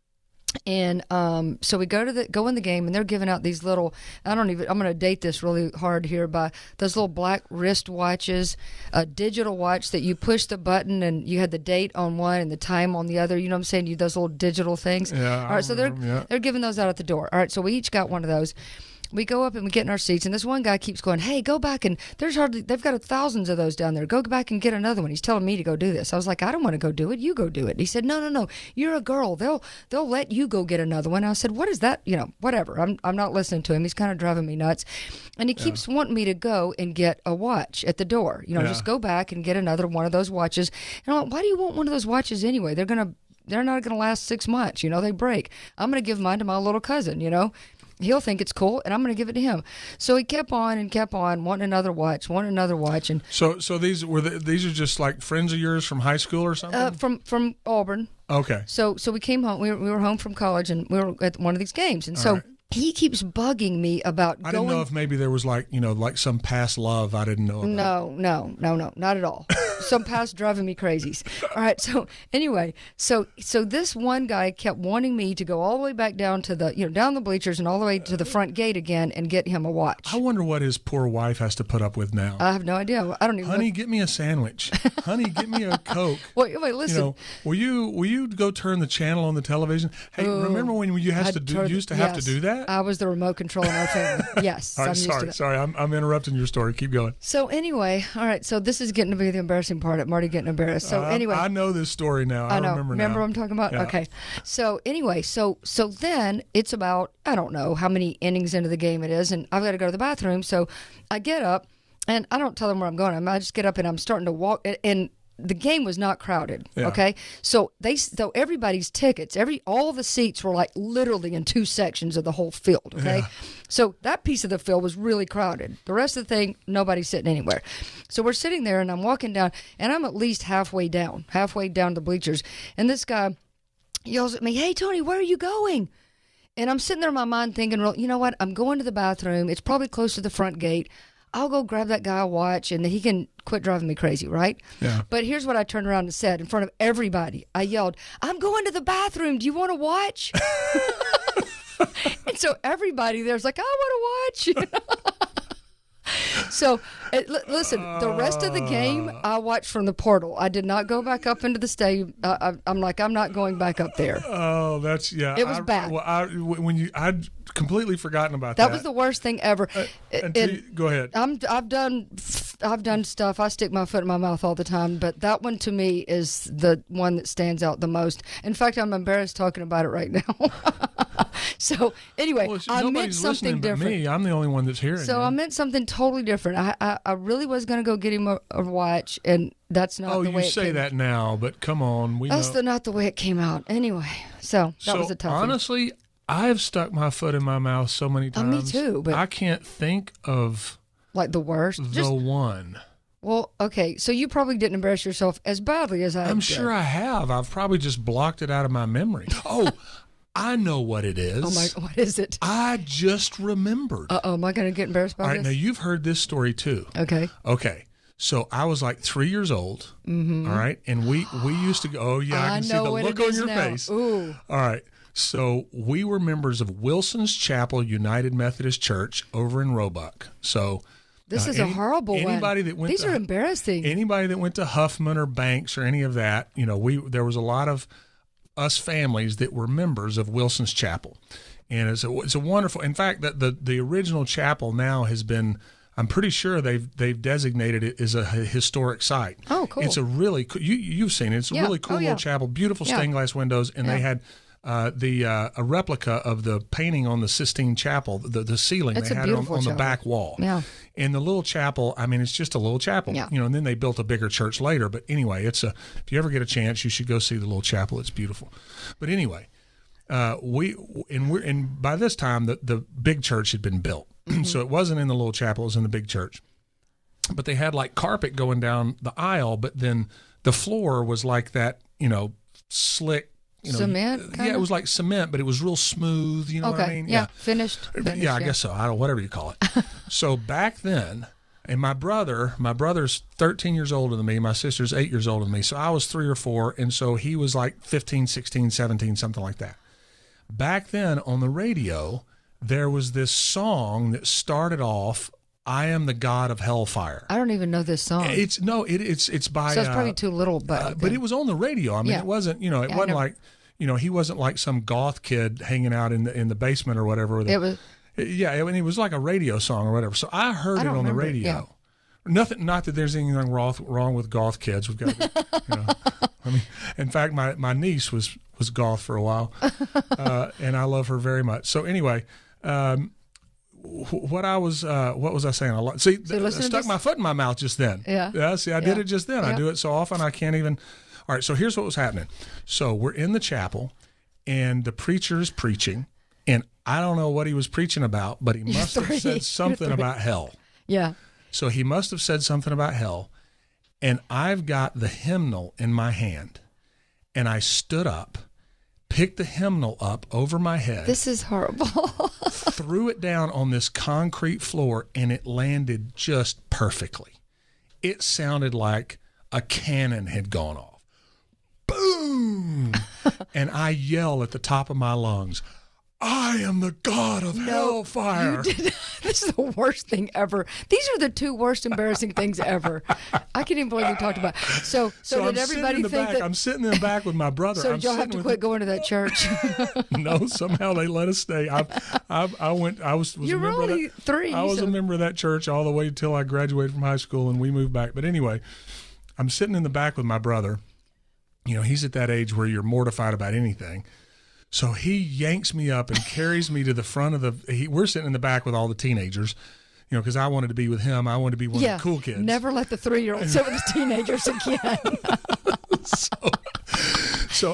And so we go in the game, and they're giving out these little, I'm going to date this really hard here, by those little black wrist watches, a digital watch that you push the button and you had the date on one and the time on the other. You know what I'm saying? Those little digital things. Yeah. All right, so they're giving those out at the door. All right, so we each got one of those. We go up and we get in our seats, and this one guy keeps going, hey, go back, and they've got thousands of those down there. Go back and get another one. He's telling me to go do this. I was like, I don't want to go do it. You go do it. He said, no, you're a girl. They'll let you go get another one. I said, what is that? Whatever. I'm not listening to him. He's kind of driving me nuts. And he keeps wanting me to go and get a watch at the door. Just go back and get another one of those watches. And I'm like, why do you want one of those watches anyway? They're not going to last 6 months. They break. I'm going to give mine to my little cousin, He'll think it's cool, and I'm going to give it to him. So he kept on, wanting another watch, and so these are just like friends of yours from high school or something? From Auburn. Okay. So we came home. We were home from college, and we were at one of these games, and so. Right. He keeps bugging me about going. I didn't know if maybe there was like some past love I didn't know about. No, not at all. Some past driving me crazies. All right, so anyway, so this one guy kept wanting me to go all the way back down to the, down the bleachers and all the way to the front gate again and get him a watch. I wonder what his poor wife has to put up with now. I have no idea. I don't even Honey, get me a sandwich. Honey, get me a Coke. Wait, listen. Will you go turn the channel on the television? Hey, remember when you used to have to do that? I was the remote control in our family. Yes. All right, sorry. I'm interrupting your story. Keep going. So anyway, all right. So this is getting to be the embarrassing part. I'm already getting embarrassed. So anyway, I know this story now. I know. Remember what I'm talking about? Yeah. Okay. So anyway, so then it's about, I don't know how many innings into the game it is, and I've got to go to the bathroom. So I get up, and I don't tell them where I'm going. I just get up and I'm starting to walk, and the game was not crowded. Yeah. Okay. So everybody's tickets, all the seats were like literally in 2 sections of the whole field. Okay. Yeah. So that piece of the field was really crowded. The rest of the thing, nobody's sitting anywhere. So we're sitting there, and I'm walking down, and I'm at least halfway down the bleachers. And this guy yells at me, hey, Tony, where are you going? And I'm sitting there in my mind thinking, well, you know what? I'm going to the bathroom. It's probably close to the front gate. I'll go grab that guy a watch, and he can quit driving me crazy, right? Yeah. But here's what I turned around and said in front of everybody. I yelled, I'm going to the bathroom. Do you want a watch? And so everybody there's like, I want a watch. So, listen, the rest of the game, I watched from the portal. I did not go back up into the stadium. I'm not going back up there. Oh, that's, yeah. It was bad. Well, I'd completely forgotten about that. That was the worst thing ever. Go ahead. I've done stuff. I stick my foot in my mouth all the time, but that one to me is the one that stands out the most. In fact, I'm embarrassed talking about it right now. So anyway, I meant something different. Me, I'm the only one that's hearing. So I meant something totally different. I really was going to go get him a watch, and that's not the way it came. Oh, you say that now, but come on, that's not the way it came out. Anyway, so that was a tough one. Honestly, I've stuck my foot in my mouth so many times. Me too, but I can't think of like the worst. One. Well, okay, so you probably didn't embarrass yourself as badly as I did. I'm sure I have. I've probably just blocked it out of my memory. Oh, I know what it is. Oh, my, what is it? I just remembered. Uh-oh, am I going to get embarrassed by this? All right, now you've heard this story too. Okay. So I was like 3 years old, all right, and we used to go, oh, yeah, I can see the look on your face. Ooh. All right, so we were members of Wilson's Chapel United Methodist Church over in Roebuck. So this is a horrible anybody one. That went These are embarrassing. Anybody that went to Huffman or Banks or any of that, there was a lot of us families that were members of Wilson's Chapel, and it's a wonderful. In fact, the original chapel now has been. I'm pretty sure they've designated it as a historic site. Oh, cool! It's a really you've seen it. It's a really cool little chapel, beautiful stained glass windows, and they had a replica of the painting on the Sistine Chapel, the ceiling. It's they had on the back wall. Yeah. And the little chapel, I mean, it's just a little chapel. Yeah. And then they built a bigger church later. But anyway, if you ever get a chance, you should go see the little chapel. It's beautiful. But anyway, and by this time the big church had been built. So it wasn't in the little chapel, it was in the big church. But they had like carpet going down the aisle, but then the floor was like that, slick, cement? Yeah, it was like cement, but it was real smooth, you know what I mean? Yeah, finished. Yeah, I guess so. I don't, whatever you call it. So back then, and my brother's 13 years older than me, my sister's 8 years older than me, so I was 3 or 4, and so he was like 15, 16, 17, something like that. back then on the radio, there was this song that started off, "I am the God of Hellfire." I don't even know this song. It's by. So it's probably too little, but it was on the radio. I mean, it wasn't. It wasn't like. He wasn't like some goth kid hanging out in the basement or whatever. It was. Yeah, I mean, it was like a radio song or whatever. So I heard it on the radio. Yeah. Nothing. Not that there's anything wrong with goth kids. We've got. I mean, in fact, my niece was goth for a while, and I love her very much. So anyway. What was I saying? I stuck my foot in my mouth just then. Yeah. See, I did it just then. I do it so often I can't even. All right. So here's what was happening. So we're in the chapel, and the preacher is preaching, and I don't know what he was preaching about, but he must have said something about hell. Yeah. So he must have said something about hell, and I've got the hymnal in my hand, and I stood up, picked the hymnal up over my head. This is horrible. Threw it down on this concrete floor, and it landed just perfectly. It sounded like a cannon had gone off. Boom! And I yell at the top of my lungs, "I am the God of hellfire." This is the worst thing ever. These are the two worst embarrassing things ever. I can't even believe we talked about it. So did everybody think that? I'm sitting in the back with my brother. So did y'all have to quit going to that church? No, somehow they let us stay. I went. I was. You were only 3. I was a member of that church all the way until I graduated from high school, and we moved back. But anyway, I'm sitting in the back with my brother. He's at that age where you're mortified about anything. So he yanks me up and carries me to the front of we're sitting in the back with all the teenagers, because I wanted to be with him. I wanted to be one of the cool kids. Never let the 3-year-old sit with the teenagers again. So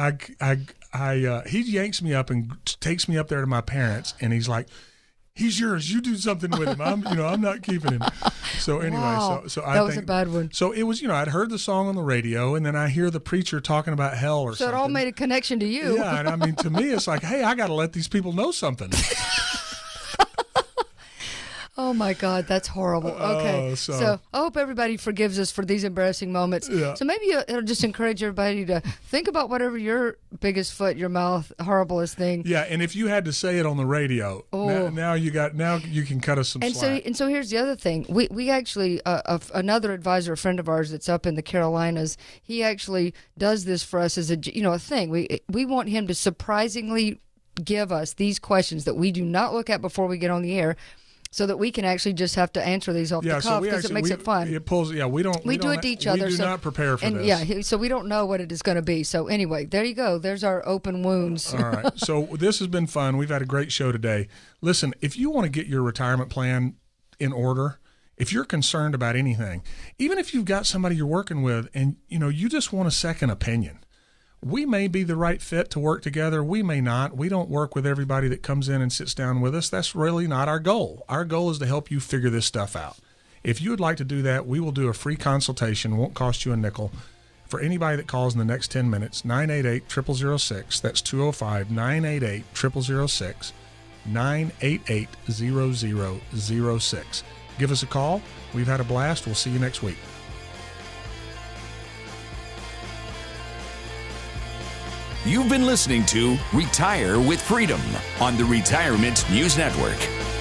he yanks me up and takes me up there to my parents, and he's like, "He's yours. You do something with him. I'm not keeping him." So anyway, wow. so that was a bad one. So it was, I'd heard the song on the radio, and then I hear the preacher talking about hell or something. So it all made a connection to you. Yeah, and I mean, to me, it's like, hey, I got to let these people know something. Oh my God, that's horrible. Okay, so I hope everybody forgives us for these embarrassing moments. Yeah. So maybe it'll just encourage everybody to think about whatever your biggest foot, your mouth, horriblest thing. Yeah, and if you had to say it on the radio, now you can cut us some slack. And so here's the other thing. We actually another advisor, a friend of ours that's up in the Carolinas, he actually does this for us as a thing. We want him to surprisingly give us these questions that we do not look at before we get on the air, so that we can actually just have to answer these off the cuff because it makes it fun. It pulls. Yeah, we do it to each other. We do not prepare for this. Yeah, so we don't know what it is going to be. So anyway, there you go. There's our open wounds. All right. So this has been fun. We've had a great show today. Listen, if you want to get your retirement plan in order, if you're concerned about anything, even if you've got somebody you're working with and you just want a second opinion. We may be the right fit to work together. We may not. We don't work with everybody that comes in and sits down with us. That's really not our goal. Our goal is to help you figure this stuff out. If you would like to do that, we will do a free consultation. Won't cost you a nickel. For anybody that calls in the next 10 minutes, 988-0006. That's 205-988-0006. 988-0006. Give us a call. We've had a blast. We'll see you next week. You've been listening to Retire with Freedom on the Retirement News Network.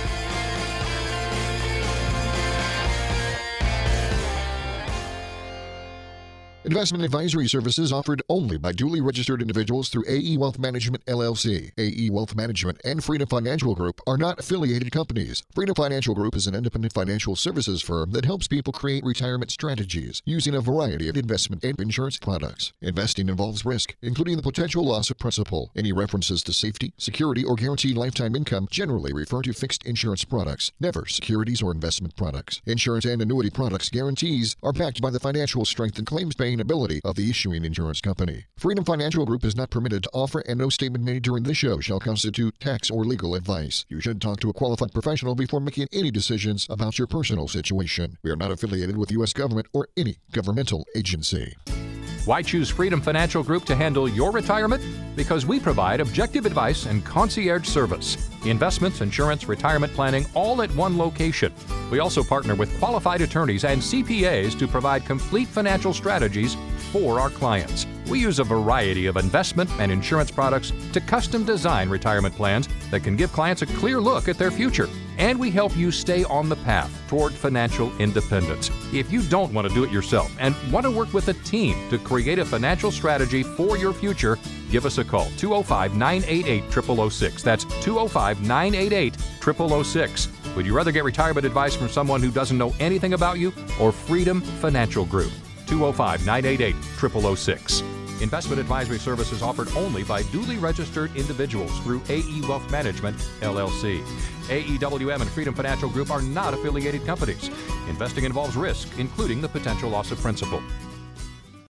Investment advisory services offered only by duly registered individuals through AE Wealth Management, LLC. AE Wealth Management and Freedom Financial Group are not affiliated companies. Freedom Financial Group is an independent financial services firm that helps people create retirement strategies using a variety of investment and insurance products. Investing involves risk, including the potential loss of principal. Any references to safety, security, or guaranteed lifetime income generally refer to fixed insurance products, never securities or investment products. Insurance and annuity products guarantees are backed by the financial strength and claims paying ability of the issuing insurance company. Freedom Financial Group is not permitted to offer, and no statement made during this show shall constitute tax or legal advice. You should talk to a qualified professional before making any decisions about your personal situation. We are not affiliated with the U.S. government or any governmental agency. Why choose Freedom Financial Group to handle your retirement? Because we provide objective advice and concierge service. Investments, insurance, retirement planning, all at one location. We also partner with qualified attorneys and CPAs to provide complete financial strategies for our clients. We use a variety of investment and insurance products to custom design retirement plans that can give clients a clear look at their future. And we help you stay on the path toward financial independence. If you don't want to do it yourself and want to work with a team to create a financial strategy for your future, give us a call, 205-988-0006. That's 205-988-0006. Would you rather get retirement advice from someone who doesn't know anything about you or Freedom Financial Group? 205-988-0006. Investment advisory services offered only by duly registered individuals through AE Wealth Management, LLC. AEWM and Freedom Financial Group are not affiliated companies. Investing involves risk, including the potential loss of principal.